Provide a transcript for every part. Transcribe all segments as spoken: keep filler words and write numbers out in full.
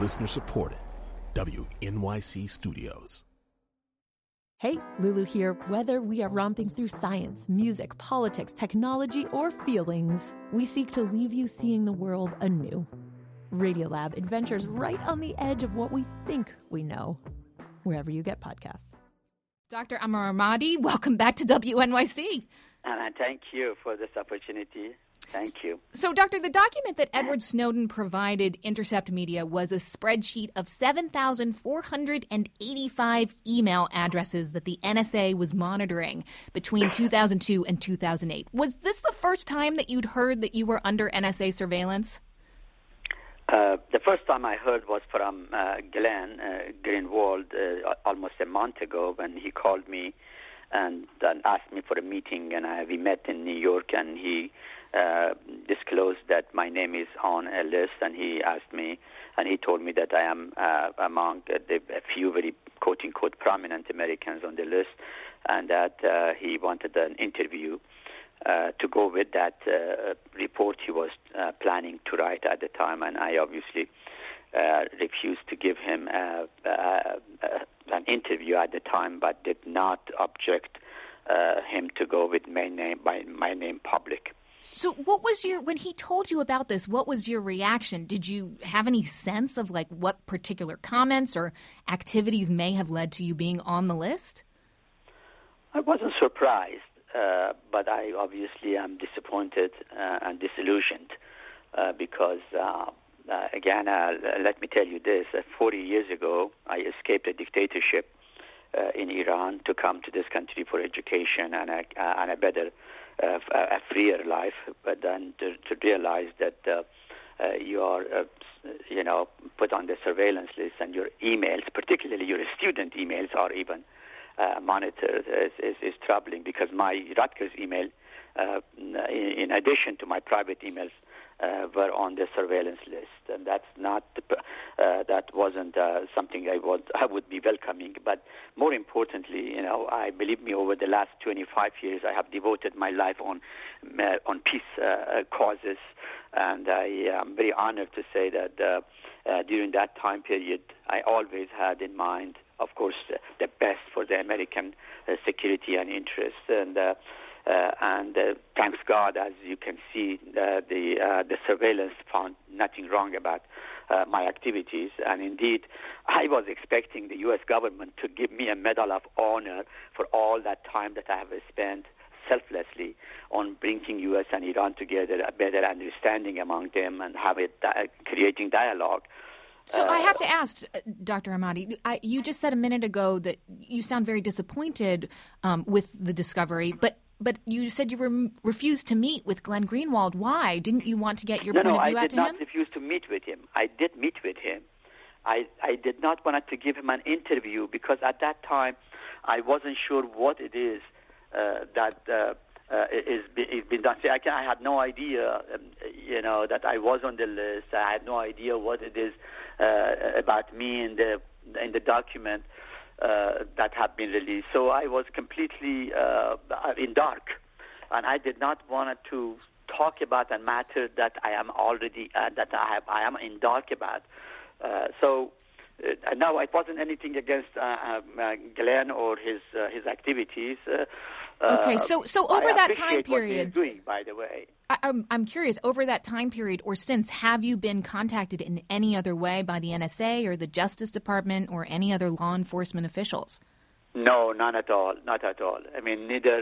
Listener supported. W N Y C Studios. Hey, Lulu here. Whether we are romping through science, music, politics, technology, or feelings, we seek to leave you seeing the world anew. Radiolab adventures right on the edge of what we think we know, wherever you get podcasts. Doctor Amar Ahmadi, welcome back to W N Y C. And thank you for this opportunity. Thank you. So, Doctor, the document that Edward Snowden provided Intercept Media was a spreadsheet of seven thousand four hundred eighty-five email addresses that the N S A was monitoring between two thousand two and two thousand eight. Was this the first time that you'd heard that you were under N S A surveillance? Uh, the first time I heard was from uh, Glenn uh, Greenwald uh, almost a month ago when he called me and, and asked me for a meeting, and I, we met in New York, and he uh, disclosed that my name is on a list, and he asked me, and he told me that I am uh, among the, a few very quote-unquote prominent Americans on the list, and that uh, he wanted an interview Uh, to go with that uh, report he was uh, planning to write at the time, and I obviously uh, refused to give him uh, uh, uh, an interview at the time, but did not object uh, him to go with my name, by my name public. So what was your, when he told you about this, what was your reaction? Did you have any sense of like what particular comments or activities may have led to you being on the list? I wasn't surprised. Uh, but I obviously am disappointed uh, and disillusioned uh, because, uh, uh, again, uh, let me tell you this. Uh, forty years ago, I escaped a dictatorship uh, in Iran to come to this country for education and a, uh, and a better, uh, a freer life, but then to, to realize that uh, uh, you are, uh, you know, put on the surveillance list, and your emails, particularly your student emails, are even Uh, monitored is, is, is troubling, because my Rutgers email, uh, in, in addition to my private emails, uh, were on the surveillance list, and that's not uh, that wasn't uh, something I would I would be welcoming. But more importantly, you know, I believe me, over the last twenty-five years, I have devoted my life on uh, on peace uh, causes, and I am very honored to say that uh, uh, during that time period, I always had in mind, of course, uh, the best for the American uh, security and interests, and uh, uh, and uh, thanks God, as you can see, uh, the uh, the surveillance found nothing wrong about uh, my activities, and indeed, I was expecting the U S government to give me a Medal of Honor for all that time that I have spent selflessly on bringing U S and Iran together, a better understanding among them, and have it uh, creating dialogue. So I have to ask, Doctor Ahmadi, I, you just said a minute ago that you sound very disappointed um, with the discovery, but but you said you re- refused to meet with Glenn Greenwald. Why? Didn't you want to get your no, point no, of view I out to him? No, I did not refuse to meet with him. I did meet with him. I, I did not want to give him an interview, because at that time I wasn't sure what it is uh, that uh, uh, is, is been done. See, I, can, I had no idea, um, you know, that I was on the list. I had no idea what it is uh, about me in the in the document uh, that had been released. So I was completely uh, in dark, and I did not want to talk about a matter that I am already uh, that I have I am in dark about. Uh, so. Uh, no, it wasn't anything against uh, uh, Glenn or his uh, his activities. Uh, okay, so so over I that time appreciate period, what he's doing, by the way. I, I'm I'm curious. Over that time period, or since, have you been contacted in any other way by the N S A or the Justice Department or any other law enforcement officials? No, none at all. Not at all. I mean, neither.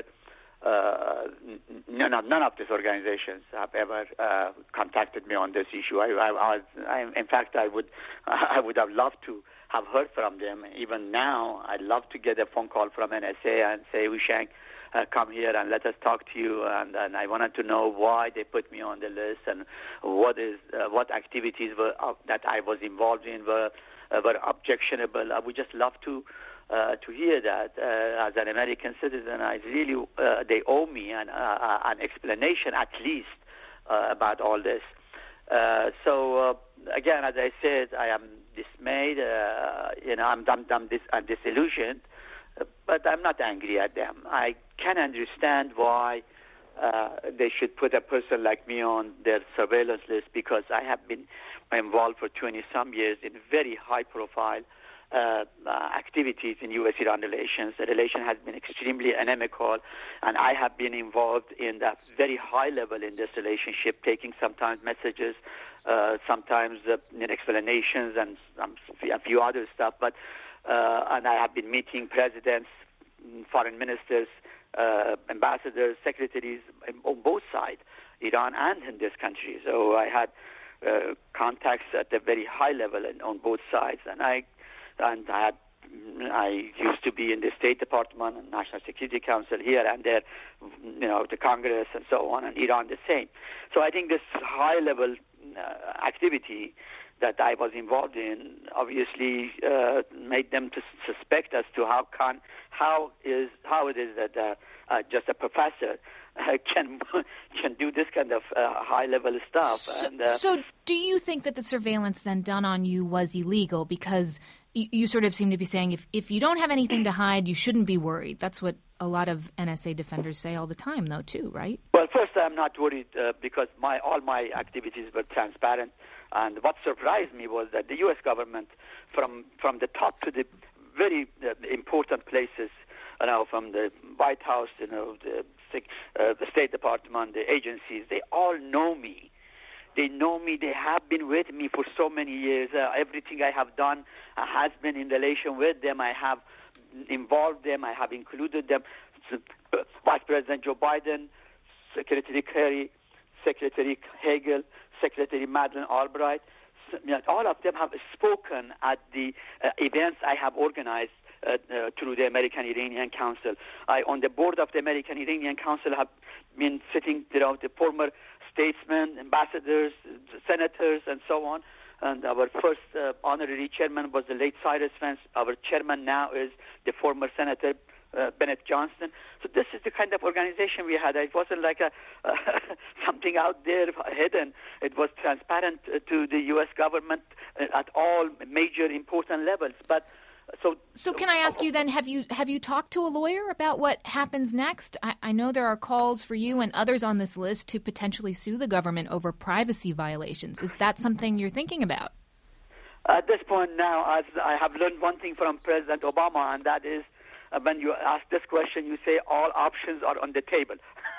Uh, none of none of these organizations have ever uh, contacted me on this issue. I, I, I, I, in fact, I would, I would have loved to have heard from them. Even now, I'd love to get a phone call from N S A and say, Hushank, uh, come here and let us talk to you. And, and I wanted to know why they put me on the list, and what is, uh, what activities were uh, that I was involved in were uh, were objectionable. I would just love to. Uh, to hear that uh, as an American citizen, I really uh, they owe me an, uh, an explanation at least uh, about all this. Uh, so uh, again, as I said, I am dismayed. Uh, you know, I'm, I'm, I'm, dis- I'm disillusioned, uh, but I'm not angry at them. I can understand why uh, they should put a person like me on their surveillance list because I have been involved for twenty-some years in very high-profile uh, uh, activities in U S Iran relations. The relation has been extremely inimical, and I have been involved in that very high level in this relationship, taking sometimes messages, uh, sometimes uh, explanations, and um, a few other stuff. But uh, and I have been meeting presidents, foreign ministers, uh, ambassadors, secretaries on both sides, Iran and in this country. So I had uh, contacts at a very high level and on both sides, and I and I had. I used to be in the State Department and National Security Council here and there, you know, the Congress and so on, and Iran the same. So I think this high-level uh, activity that I was involved in obviously uh, made them to suspect as to how can how is how it is that uh, uh, just a professor uh, can can do this kind of uh, high-level stuff. So, and, uh, so do you think that the surveillance then done on you was illegal? Because you, you sort of seem to be saying if, if you don't have anything to hide, you shouldn't be worried. That's what a lot of N S A defenders say all the time, though, too, right? Well, first, I'm not worried uh, because my all my activities were transparent. And what surprised me was that the U S government, from from the top to the very uh, important places, you know, from the White House, you know, the, uh, the State Department, the agencies, they all know me. They know me. They have been with me for so many years. Uh, everything I have done uh, has been in relation with them. I have involved them. I have included them. So, uh, Vice President Joe Biden, Secretary Kerry, Secretary Hagel, Secretary Madeleine Albright, all of them have spoken at the uh, events I have organized uh, uh, through the American-Iranian Council. I, on the board of the American-Iranian Council, have been sitting, you know, the former statesmen, ambassadors, senators, and so on. And our first uh, honorary chairman was the late Cyrus Vance. Our chairman now is the former Senator Uh, Bennett Johnston. So this is the kind of organization we had. It wasn't like a uh, something out there hidden. It was transparent uh, to the U S government uh, at all major important levels. But so so can I ask you then? Have you have you talked to a lawyer about what happens next? I, I know there are calls for you and others on this list to potentially sue the government over privacy violations. Is that something you're thinking about? At this point now, as I have learned one thing from President Obama, and that is, Uh, when you ask this question, you say all options are on the table.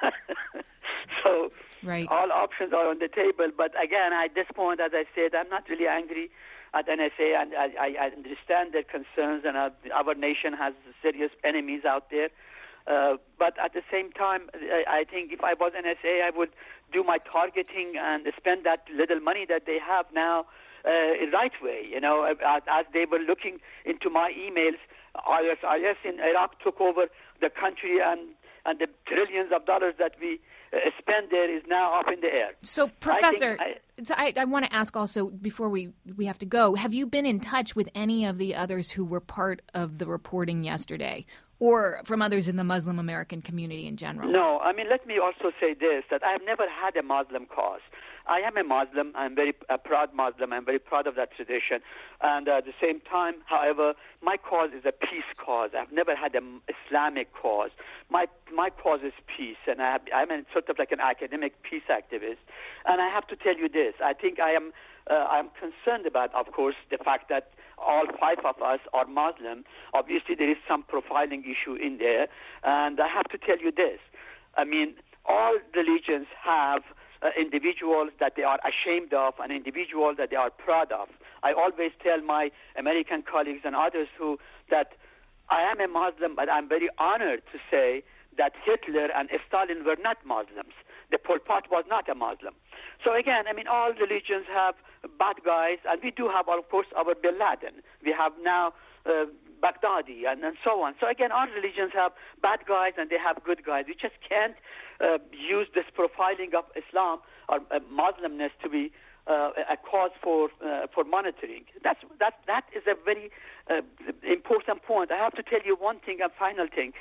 so right. all options are on the table. But again, at this point, as I said, I'm not really angry at N S A, and I, I, I understand their concerns, and our, our nation has serious enemies out there. Uh, but at the same time, I, I think if I was N S A, I would do my targeting and spend that little money that they have now uh, the right way. You know, as, as they were looking into my emails, I S I S in Iraq took over the country, and, and the trillions of dollars that we uh, spend there is now up in the air. So, Professor, I, I, so I, I want to ask also, before we, we have to go, have you been in touch with any of the others who were part of the reporting yesterday, or from others in the Muslim American community in general? No. I mean, let me also say this, that I have never had a Muslim cause. I am a Muslim. I'm very a proud Muslim. I'm very proud of that tradition. And uh, at the same time, however, my cause is a peace cause. I've never had an Islamic cause. My my cause is peace, and I have, I'm a, sort of like an academic peace activist. And I have to tell you this. I think I am uh, I'm concerned about, of course, the fact that all five of us are Muslim. Obviously, there is some profiling issue in there. And I have to tell you this. I mean, all religions have Uh, individuals that they are ashamed of, and individuals that they are proud of. I always tell my American colleagues and others who that I am a Muslim, but I'm very honored to say that Hitler and Stalin were not Muslims. The Pol Pot was not a Muslim. So again, I mean, all religions have bad guys, and we do have, of course, our Bin Laden. We have now uh, Baghdadi, and, and so on. So again, all religions have bad guys and they have good guys. We just can't uh, use this profiling of Islam or uh, Muslimness to be uh, a cause for uh, for monitoring. That's that that is a very uh, important point. I have to tell you one thing, a final thing.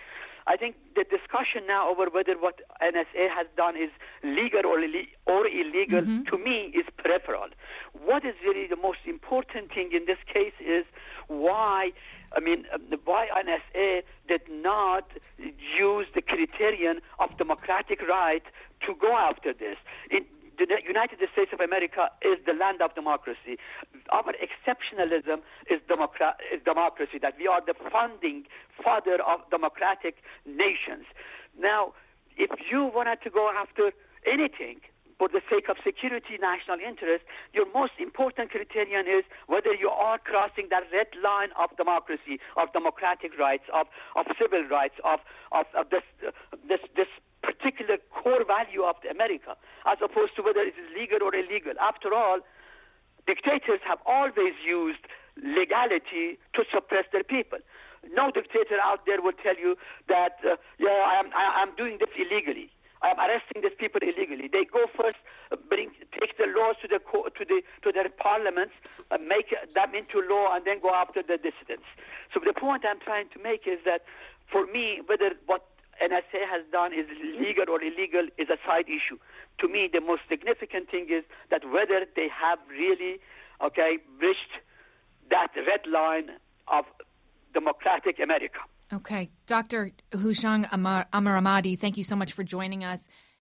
I think the discussion now over whether what N S A has done is legal or, Ill- or illegal, mm-hmm. to me, is peripheral. What is really the most important thing in this case is why, I mean, why N S A did not use the criterion of democratic right to go after this. It, the United States of America is the land of democracy. Our exceptionalism is, democra- is democracy, that we are the founding father of democratic nations. Now, if you wanted to go after anything for the sake of security, national interest, your most important criterion is whether you are crossing that red line of democracy, of democratic rights, of, of civil rights, of, of, of this, uh, this, this particular core value of America, as opposed to whether it is legal or illegal. After all, dictators have always used legality to suppress their people. No dictator out there will tell you that, uh, yeah, I'm, I'm doing this illegally. I'm arresting these people illegally. They go first, uh, bring, take the laws to the co- to the to their parliaments, uh, make them into law, and then go after the dissidents. So the point I'm trying to make is that, for me, whether what N S A has done is legal or illegal is a side issue. To me, the most significant thing is that whether they have really, okay, breached that red line of democratic America. Okay. Doctor Hushang Amar- Amirahmadi, thank you so much for joining us.